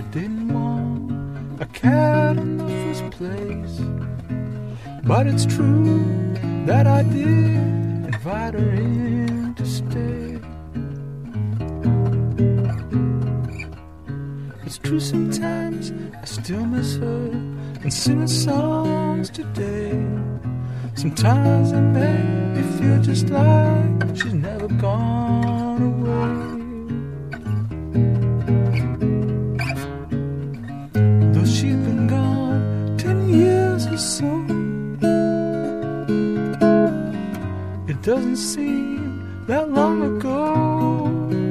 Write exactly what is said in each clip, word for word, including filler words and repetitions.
didn't want a cat in the first place. But it's true that I did invite her in to stay. It's true sometimes I still miss her and sing her songs today. Sometimes it makes me feel just like she's never gone away. Though she's been gone ten years or so, it doesn't seem that long ago.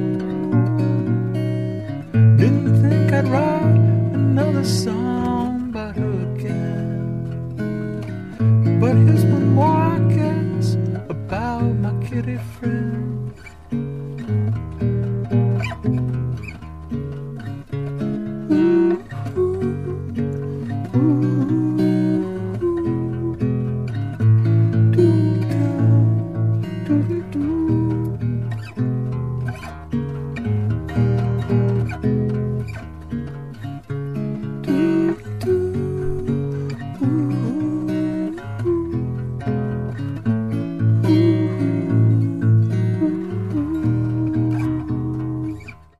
Didn't think I'd write another song about her again, but here's one more, I guess, about my kitty friend. Ooh.